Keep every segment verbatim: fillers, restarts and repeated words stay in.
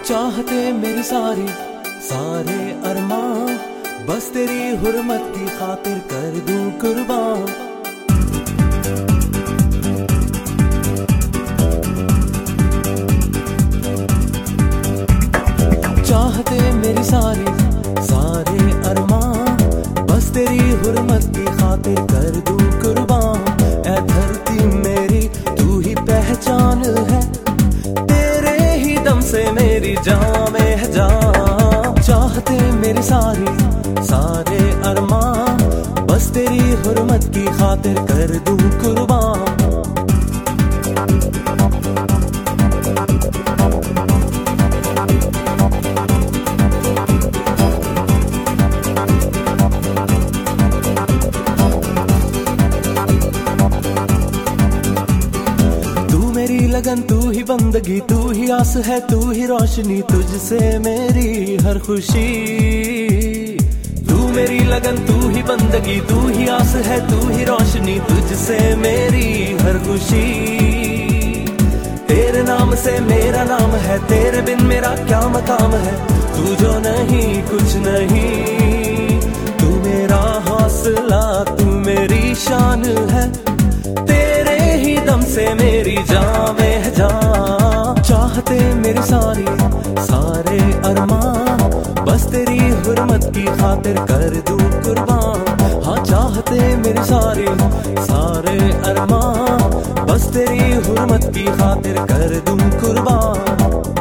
चाहते मेरी सारी सारे अरमान, बस तेरी हुर्मत की खातिर कर दूं कुर्बान। चाहते मेरी सारी सारे अरमान, बस तेरी हुर्मत की खातिर कर दूं कुर्बान। ऐ धरती मेरी तू ही पहचान है, तेरे ही दम से मेरी जान में है जान। चाहते मेरी सारी सारे अरमान, बस तेरी हुर्मत की खातिर कर दूं कुर्बान। लगन तू ही बंदगी, तू ही आस है, तू ही रोशनी, तुझसे मेरी हर खुशी। तू मेरी लगन, तू ही बंदगी, तू ही आस है, तू ही रोशनी, तुझसे मेरी हर खुशी। तेरे नाम से मेरा नाम है, तेरे बिन मेरा क्या मकाम है। तू जो नहीं कुछ नहीं, तू मेरा हौसला, तू मेरी शान है, तेरे ही दम से मेरी जान में है जान। चाहते मेरी सारी सारे अरमान, बस तेरी हुर्मत की खातिर कर दूं कुर्बान। हाँ चाहते मेरी सारी सारे अरमान, बस तेरी हुर्मत की खातिर कर दूं कुर्बान।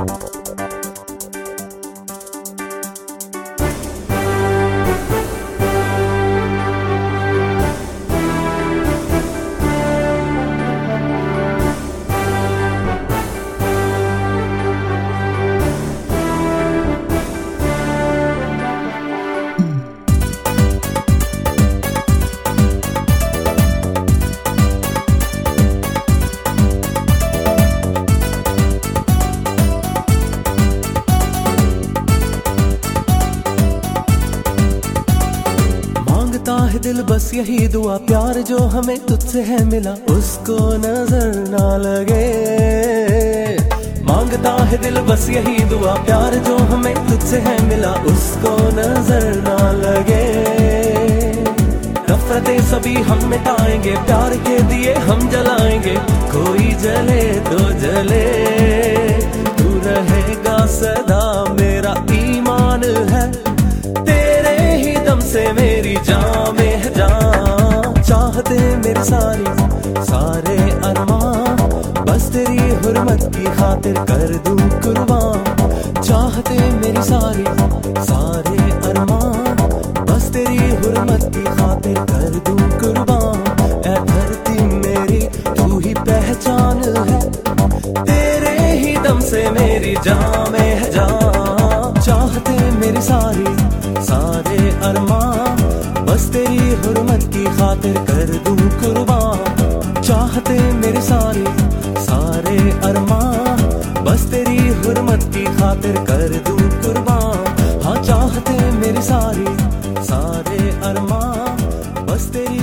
है दिल बस यही दुआ, प्यार जो हमें तुझसे है मिला उसको नजर ना लगे। मांगता है दिल बस यही दुआ, प्यार जो हमें तुझसे है मिला उसको नजर ना लगे। नफरतें सभी हम मिटाएंगे, प्यार के दिए हम जलाएंगे। कोई जले तो जले, तू रहेगा सदा मेरा ईमान है, तेरे ही दम से मेरी जान में है जान। चाहते मेरी सारी सारे अरमान, बस तेरी हुर्मत की खातिर कर दूं कुर्बान। चाहते मेरी सारी सारे अरमान, बस तेरी हुर्मत की खातिर कर दूं कुर्बान। ऐ धरती मेरी तू ही पहचान है, तेरे ही दम से मेरी जान में है जान। चाहते मेरी सारी सारे अरमान, बस तेरी हुर्मत की खातिर कर दूं कुर्बान। चाहते मेरे सारे सारे अरमान, बस तेरी हुर्मत की खातिर कर दूं कुर्बान। हाँ चाहते मेरे सारे सारे अरमान, बस तेरी